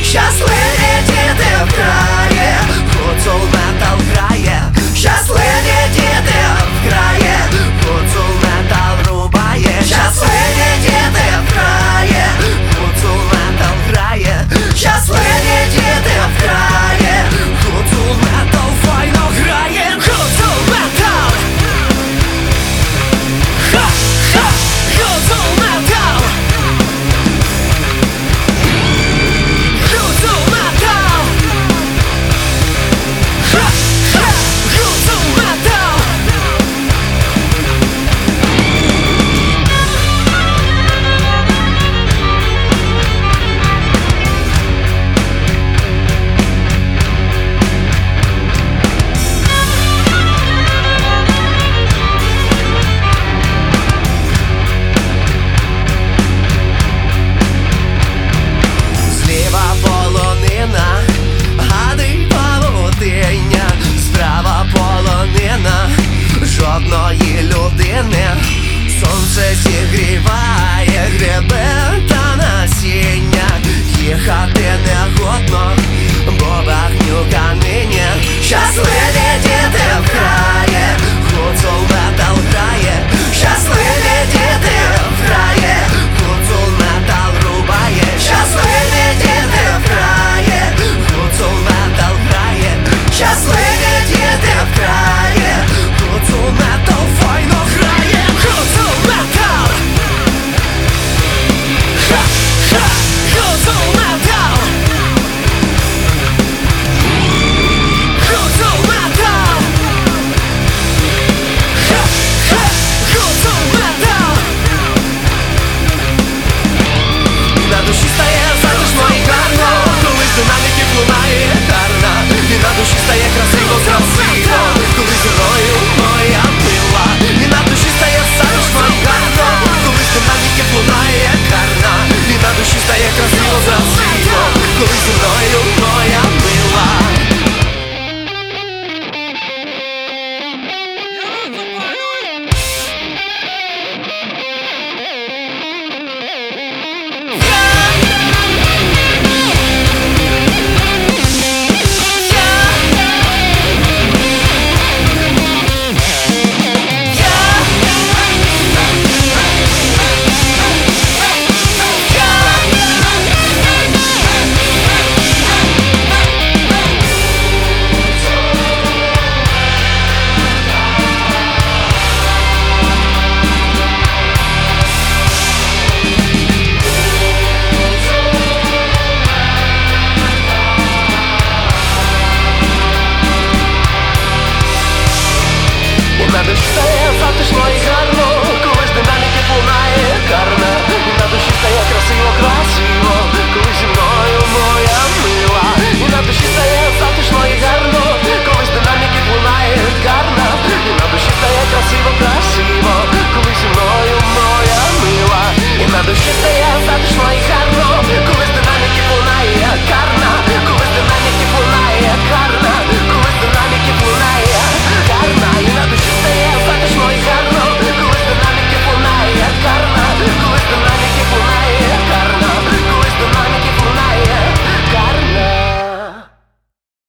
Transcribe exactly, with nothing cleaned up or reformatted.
щасливі діти в краї, гуцул метал грає, щасливі діти в краї, гуцул метал рубає, щасливі діти в краї, гуцул метал грає, щасливі діти в краї, гуцул метал файно грає, гуцул метал. Ха-ха, гуцул метал. Гуцул метал. Ха-ха, гуцул метал. Зліва полонина, гадий павутиння, справа полонина, жодної людини. Сонце зігріває гриби та насіння, їхати не годно,